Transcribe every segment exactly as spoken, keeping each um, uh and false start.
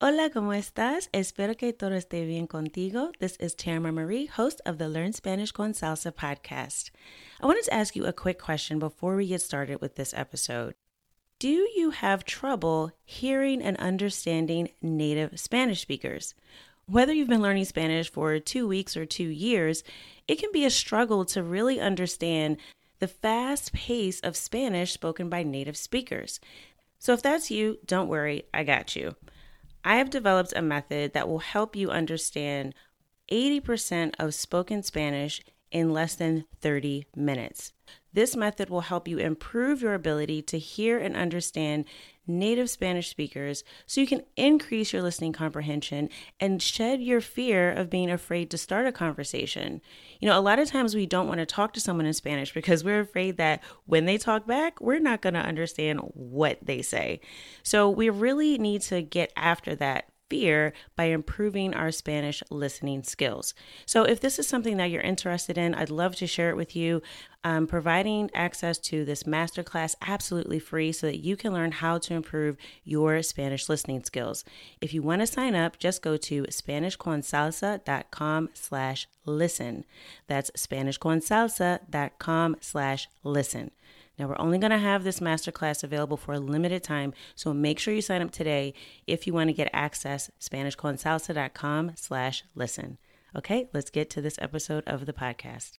Hola, ¿cómo estás? Espero que todo esté bien contigo. This is Tamara Marie, host of the Learn Spanish con Salsa podcast. I wanted to ask you a quick question before we get started with this episode. Do you have trouble hearing and understanding native Spanish speakers? Whether you've been learning Spanish for two weeks or two years, it can be a struggle to really understand the fast pace of Spanish spoken by native speakers. So if that's you, don't worry, I got you. I have developed a method that will help you understand eighty percent of spoken Spanish in less than thirty minutes. This method will help you improve your ability to hear and understand native Spanish speakers so you can increase your listening comprehension and shed your fear of being afraid to start a conversation. You know, a lot of times we don't want to talk to someone in Spanish because we're afraid that when they talk back, we're not going to understand what they say. So we really need to get after that fear by improving our Spanish listening skills. So if this is something that you're interested in, I'd love to share it with you. I'm providing access to this masterclass absolutely free so that you can learn how to improve your Spanish listening skills. If you want to sign up, just go to SpanishConSalsa.com slash listen. That's SpanishConSalsa.com slash listen. Now, we're only going to have this masterclass available for a limited time, so make sure you sign up today if you want to get access, SpanishConSalsa.com slash listen. Okay, let's get to this episode of the podcast.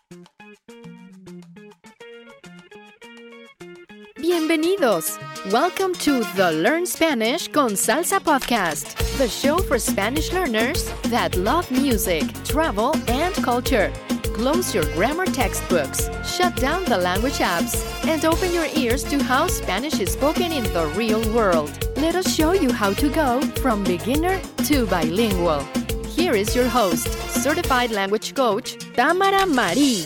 Bienvenidos! Welcome to the Learn Spanish con Salsa podcast, the show for Spanish learners that love music, travel, and culture. Close your grammar textbooks, shut down the language apps, and open your ears to how Spanish is spoken in the real world. Let us show you how to go from beginner to bilingual. Here is your host, certified language coach, Tamara Marie.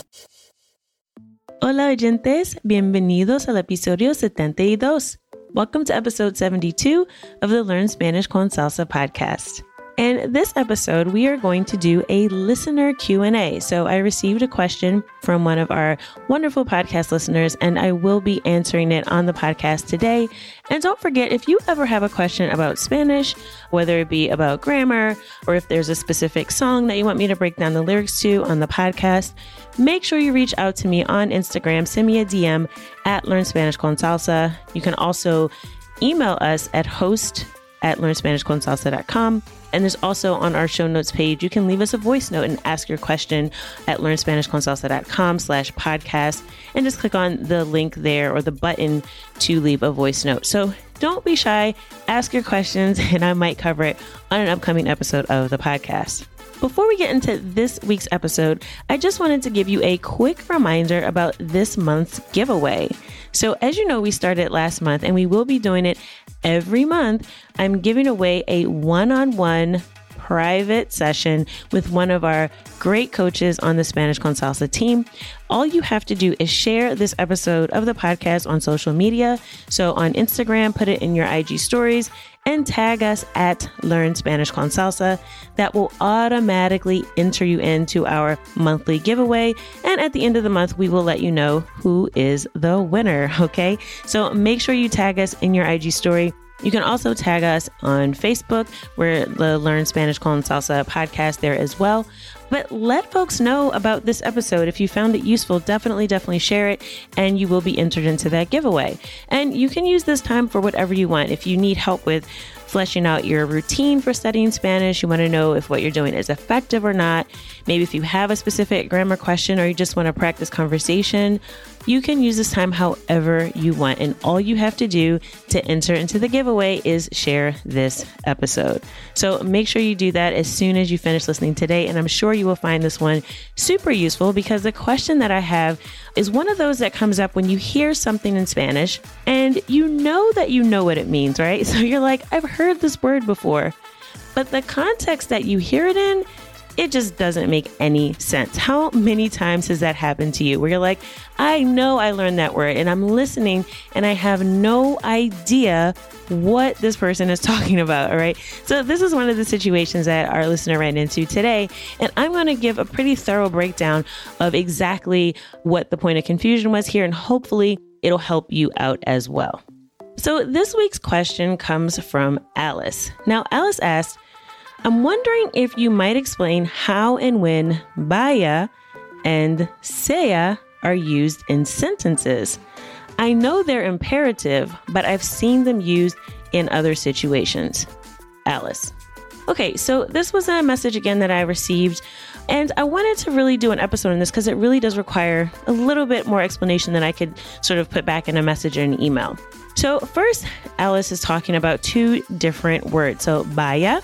Hola oyentes, bienvenidos al episodio setenta y dos. Welcome to episode seventy-two of the Learn Spanish con Salsa podcast. And this episode, we are going to do a listener Q and A. So I received a question from one of our wonderful podcast listeners, and I will be answering it on the podcast today. And don't forget, if you ever have a question about Spanish, whether it be about grammar, or if there's a specific song that you want me to break down the lyrics to on the podcast, make sure you reach out to me on Instagram. Send me a D M at Learn Spanish con Salsa. You can also email us at host at learn spanish con salsa dot com. And there's also on our show notes page, you can leave us a voice note and ask your question at learn spanish con salsa dot com slash podcast. And just click on the link there or the button to leave a voice note. So don't be shy, ask your questions, and I might cover it on an upcoming episode of the podcast. Before we get into this week's episode, I just wanted to give you a quick reminder about this month's giveaway. So as you know, we started last month and we will be doing it every month. I'm giving away a one-on-one private session with one of our great coaches on the Spanish con Salsa team. All you have to do is share this episode of the podcast on social media. So on Instagram, put it in your I G stories and tag us at Learn Spanish con Salsa. That will automatically enter you into our monthly giveaway. And at the end of the month, we will let you know who is the winner. Okay. So make sure you tag us in your I G story. You can also tag us on Facebook. We're the Learn Spanish con Salsa podcast there as well. But let folks know about this episode. If you found it useful, definitely, definitely share it, and you will be entered into that giveaway. And you can use this time for whatever you want. If you need help with fleshing out your routine for studying Spanish, you want to know if what you're doing is effective or not, maybe if you have a specific grammar question or you just want to practice conversation, you can use this time however you want. And all you have to do to enter into the giveaway is share this episode. So make sure you do that as soon as you finish listening today. And I'm sure you will find this one super useful because the question that I have is one of those that comes up when you hear something in Spanish and you know that you know what it means, right? So you're like, I've heard this word before, but the context that you hear it in, it just doesn't make any sense. How many times has that happened to you where you're like, I know I learned that word and I'm listening and I have no idea what this person is talking about, all right? So this is one of the situations that our listener ran into today, and I'm going to give a pretty thorough breakdown of exactly what the point of confusion was here, and hopefully it'll help you out as well. So this week's question comes from Alice. Now, Alice asked, I'm wondering if you might explain how and when vaya and sea are used in sentences. I know they're imperative, but I've seen them used in other situations. Alice. Okay, so this was a message again that I received, and I wanted to really do an episode on this because it really does require a little bit more explanation than I could sort of put back in a message or an email. So first, Alice is talking about two different words. So vaya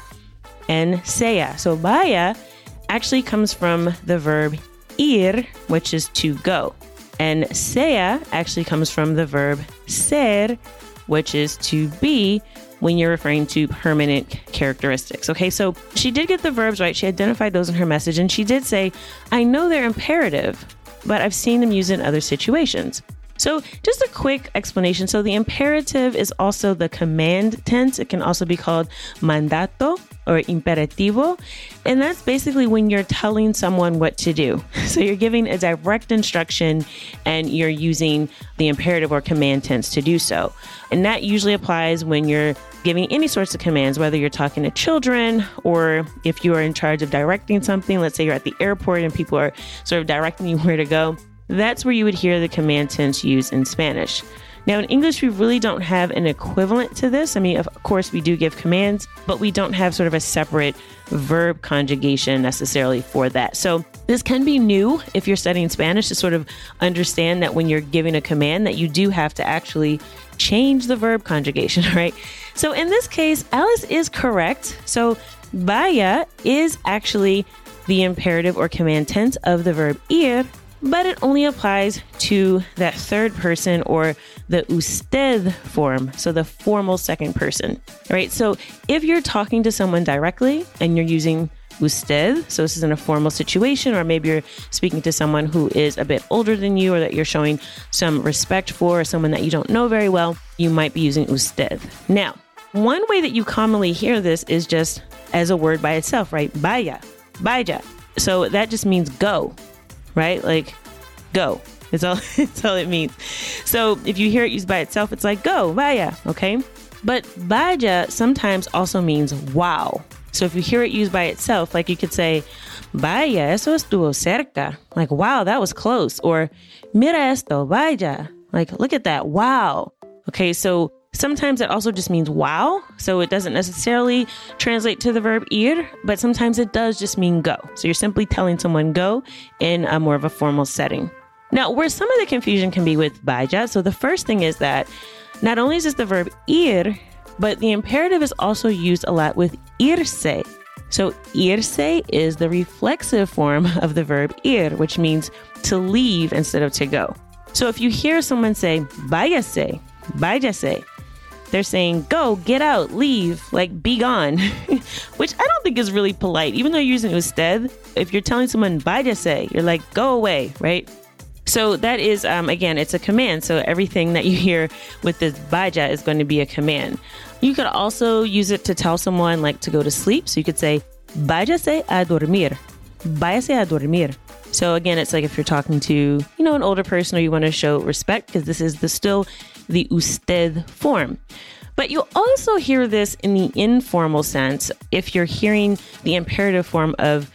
and sea. So vaya actually comes from the verb ir, which is to go. And sea actually comes from the verb ser, which is to be, when you're referring to permanent characteristics. Okay, so she did get the verbs right. She identified those in her message, and she did say, I know they're imperative, but I've seen them used in other situations. So just a quick explanation. So the imperative is also the command tense. It can also be called mandato or imperativo. And that's basically when you're telling someone what to do. So you're giving a direct instruction and you're using the imperative or command tense to do so. And that usually applies when you're giving any sorts of commands, whether you're talking to children or if you are in charge of directing something. Let's say you're at the airport and people are sort of directing you where to go. That's where you would hear the command tense used in Spanish. Now, in English, we really don't have an equivalent to this. I mean, of course, we do give commands, but we don't have sort of a separate verb conjugation necessarily for that. So this can be new if you're studying Spanish to sort of understand that when you're giving a command that you do have to actually change the verb conjugation, right? So in this case, Alice is correct. So vaya is actually the imperative or command tense of the verb ir, but it only applies to that third person or the usted form, so the formal second person, right? So if you're talking to someone directly and you're using usted, so this is in a formal situation, or maybe you're speaking to someone who is a bit older than you or that you're showing some respect for, or someone that you don't know very well, you might be using usted. Now, one way that you commonly hear this is just as a word by itself, right? Vaya, vaya. So that just means go. Right? Like, go. It's all, it's all it means. So if you hear it used by itself, it's like, go, vaya, okay? But vaya sometimes also means wow. So if you hear it used by itself, like you could say, vaya, eso estuvo cerca. Like, wow, that was close. Or, mira esto, vaya. Like, look at that, wow. Okay, so sometimes it also just means wow. So it doesn't necessarily translate to the verb ir, but sometimes it does just mean go. So you're simply telling someone go in a more of a formal setting. Now, where some of the confusion can be with vaya, so the first thing is that not only is this the verb ir, but the imperative is also used a lot with irse. So irse is the reflexive form of the verb ir, which means to leave instead of to go. So if you hear someone say váyase, váyase, they're saying, go, get out, leave, like be gone, which I don't think is really polite. Even though you're using usted, if you're telling someone váyase, you're like, go away, right? So that is, um, again, it's a command. So everything that you hear with this vaya is going to be a command. You could also use it to tell someone like to go to sleep. So you could say, váyase a dormir, váyase a dormir. So again, it's like if you're talking to, you know, an older person or you want to show respect, because this is the still the usted form. But you'll also hear this in the informal sense. If you're hearing the imperative form of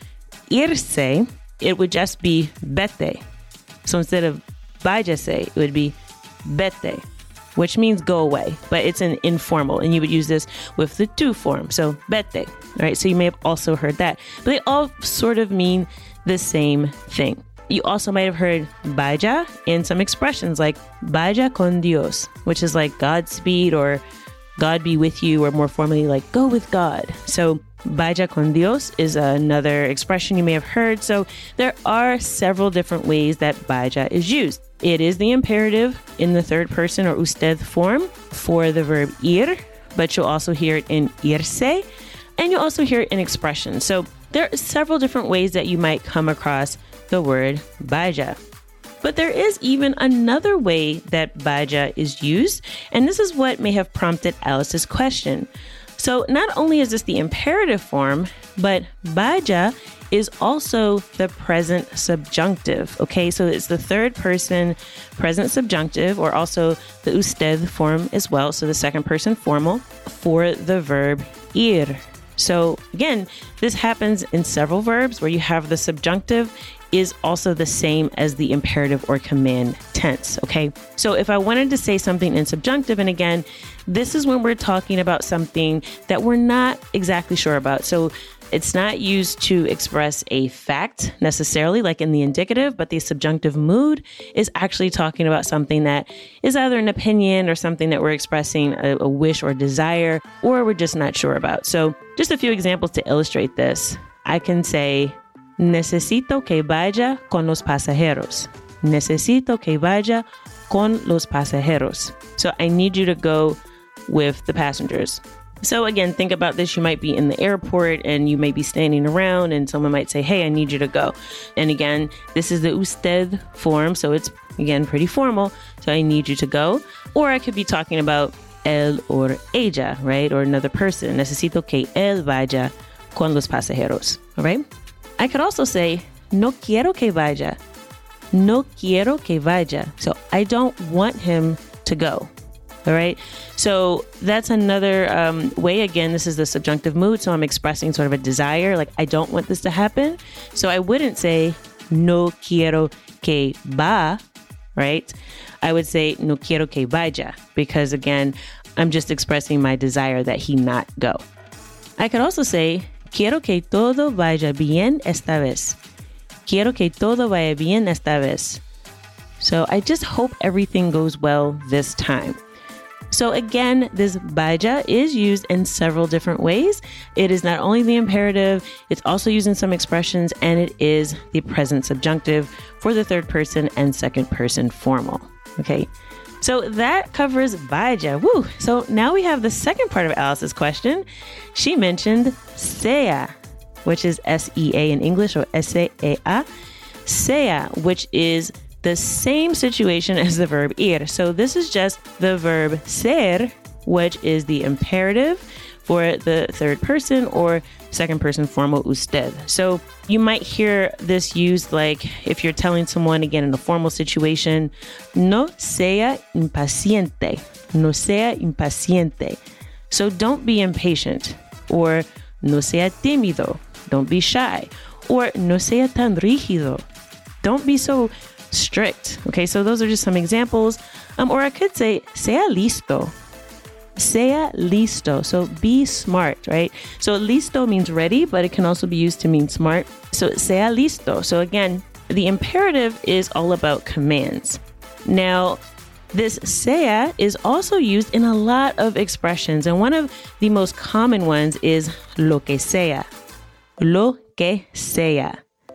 irse, it would just be vete. So instead of váyase, it would be vete, which means go away, but it's an informal, and you would use this with the tu form. So vete, all right? So you may have also heard that, but they all sort of mean the same thing. You also might have heard vaya in some expressions like vaya con Dios, which is like Godspeed or God be with you, or more formally like go with God. So vaya con Dios is another expression you may have heard. So there are several different ways that vaya is used. It is the imperative in the third person or usted form for the verb ir, but you'll also hear it in irse, and you'll also hear it in expressions. So there are several different ways that you might come across the word vaya. But there is even another way that vaya is used, and this is what may have prompted Alice's question. So not only is this the imperative form, but vaya is also the present subjunctive. Okay, so it's the third person present subjunctive, or also the usted form as well. So the second person formal for the verb ir. So again, this happens in several verbs where you have the subjunctive is also the same as the imperative or command tense, okay? So if I wanted to say something in subjunctive, and again, this is when we're talking about something that we're not exactly sure about. So it's not used to express a fact necessarily, like in the indicative, but the subjunctive mood is actually talking about something that is either an opinion or something that we're expressing a, a wish or desire, or we're just not sure about. So just a few examples to illustrate this. I can say, necesito que vaya con los pasajeros. Necesito que vaya con los pasajeros. So I need you to go with the passengers. So again, think about this. You might be in the airport and you may be standing around and someone might say, hey, I need you to go. And again, this is the usted form. So it's, again, pretty formal. So I need you to go. Or I could be talking about él or ella, right? Or another person. Necesito que él vaya con los pasajeros. All right? I could also say, no quiero que vaya. No quiero que vaya. So I don't want him to go. All right. So that's another um, way. Again, this is the subjunctive mood. So I'm expressing sort of a desire. Like, I don't want this to happen. So I wouldn't say, no quiero que va, right? I would say, no quiero que vaya, because again, I'm just expressing my desire that he not go. I could also say, quiero que todo vaya bien esta vez. Quiero que todo vaya bien esta vez. So I just hope everything goes well this time. So again, this vaya is used in several different ways. It is not only the imperative, it's also used in some expressions, and it is the present subjunctive for the third person and second person formal. Okay, so that covers vaya. Woo! So now we have the second part of Alice's question. She mentioned sea, which is S E A in English, or S E A, sea, which is the same situation as the verb ir. So this is just the verb ser, which is the imperative for the third person or second person formal usted. So you might hear this used like if you're telling someone, again, in a formal situation, no sea impaciente, no sea impaciente. So don't be impatient, or no sea tímido, don't be shy, or no sea tan rígido, don't be so strict. Okay, so those are just some examples. Um, or I could say, sea listo. Sea listo. So be smart, right? So listo means ready, but it can also be used to mean smart. So sea listo. So again, the imperative is all about commands. Now, this sea is also used in a lot of expressions, and one of the most common ones is lo que sea. Lo que sea.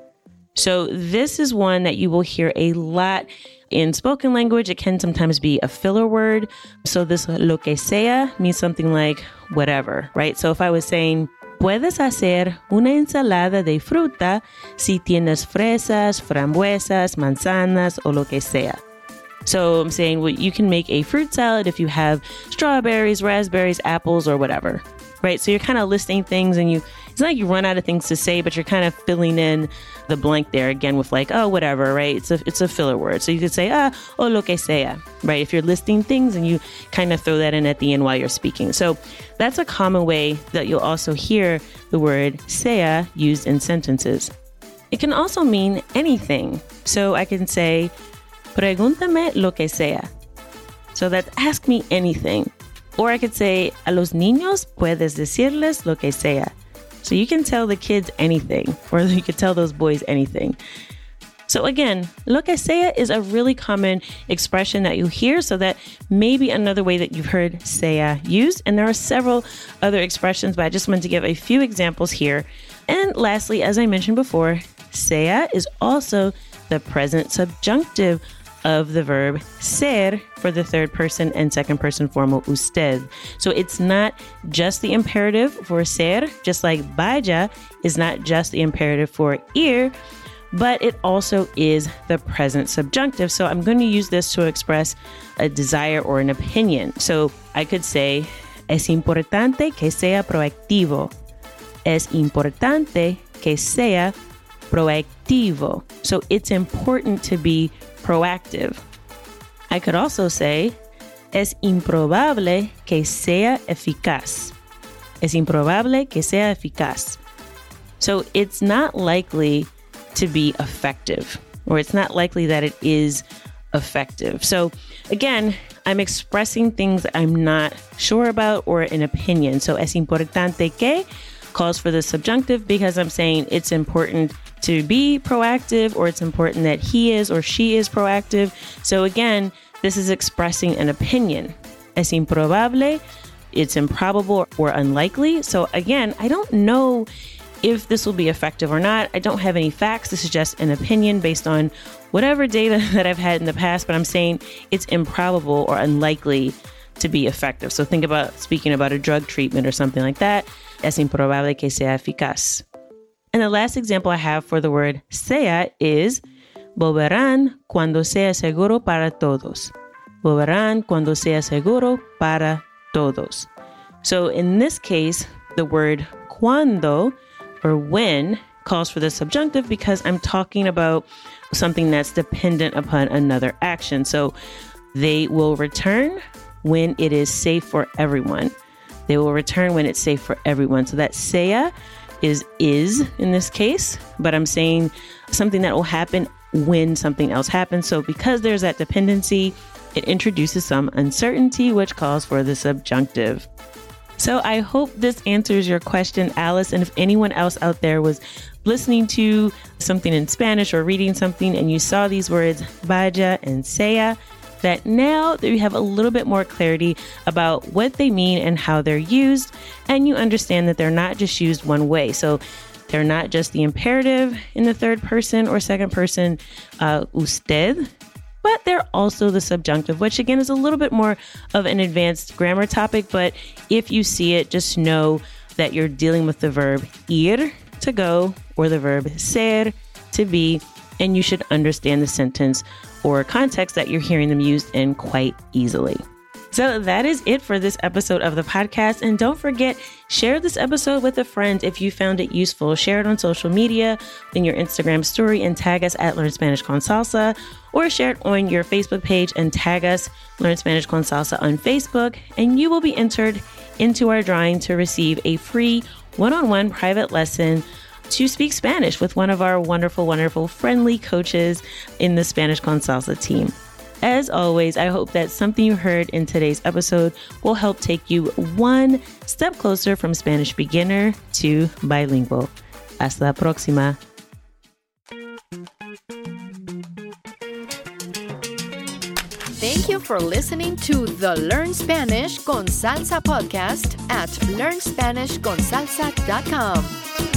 So this is one that you will hear a lot in spoken language. It can sometimes be a filler word. So this lo que sea means something like whatever, right? So if I was saying, puedes hacer una ensalada de fruta si tienes fresas, frambuesas, manzanas, o lo que sea. So I'm saying, well, you can make a fruit salad if you have strawberries, raspberries, apples, or whatever, right? So you're kind of listing things, and you, it's not like you run out of things to say, but you're kind of filling in the blank there again with like, oh, whatever, right? It's a, it's a filler word. So you could say, ah, oh, lo que sea, right? If you're listing things and you kind of throw that in at the end while you're speaking. So that's a common way that you'll also hear the word sea used in sentences. It can also mean anything. So I can say, pregúntame lo que sea. So that's ask me anything. Or I could say, a los niños puedes decirles lo que sea. So you can tell the kids anything, or you could tell those boys anything. So again, lo que sea is a really common expression that you hear, so that may be another way that you've heard sea used. And there are several other expressions, but I just wanted to give a few examples here. And lastly, as I mentioned before, sea is also the present subjunctive of the verb ser for the third person and second person formal usted. So it's not just the imperative for ser, just like vaya is not just the imperative for ir, but it also is the present subjunctive. So I'm going to use this to express a desire or an opinion. So I could say, es importante que sea proactivo. Es importante que sea proactivo. So it's important to be proactive. I could also say, es improbable que sea eficaz. Es improbable que sea eficaz. So it's not likely to be effective, or it's not likely that it is effective. So again, I'm expressing things I'm not sure about or an opinion. So es importante que calls for the subjunctive because I'm saying it's important to be proactive, or it's important that he is or she is proactive. So again, this is expressing an opinion. Es improbable, it's improbable or unlikely. So again, I don't know if this will be effective or not. I don't have any facts. This is just an opinion based on whatever data that I've had in the past, but I'm saying it's improbable or unlikely to be effective. So think about speaking about a drug treatment or something like that. Es improbable que sea eficaz. And the last example I have for the word sea is volverán cuando sea seguro para todos. Volverán cuando sea seguro para todos. So in this case, the word cuando or when calls for the subjunctive because I'm talking about something that's dependent upon another action. So they will return when it is safe for everyone. They will return when it's safe for everyone. So that sea is is in this case, but I'm saying something that will happen when something else happens. So because there's that dependency, it introduces some uncertainty, which calls for the subjunctive. So I hope this answers your question, Alice. And if anyone else out there was listening to something in Spanish or reading something and you saw these words, vaya and sea, that now that you have a little bit more clarity about what they mean and how they're used, and you understand that they're not just used one way. So they're not just the imperative in the third person or second person, uh, usted, but they're also the subjunctive, which again is a little bit more of an advanced grammar topic. But if you see it, just know that you're dealing with the verb ir, to go, or the verb ser, to be, and you should understand the sentence or context that you're hearing them used in quite easily. So that is it for this episode of the podcast. And don't forget, share this episode with a friend if you found it useful. Share it on social media, in your Instagram story, and tag us at Learn Spanish con Salsa, or share it on your Facebook page and tag us Learn Spanish con Salsa on Facebook, and you will be entered into our drawing to receive a free one-on-one private lesson to speak Spanish with one of our wonderful, wonderful, friendly coaches in the Spanish con Salsa team. As always, I hope that something you heard in today's episode will help take you one step closer from Spanish beginner to bilingual. Hasta la próxima. Thank you for listening to the Learn Spanish con Salsa podcast at learn spanish con salsa dot com.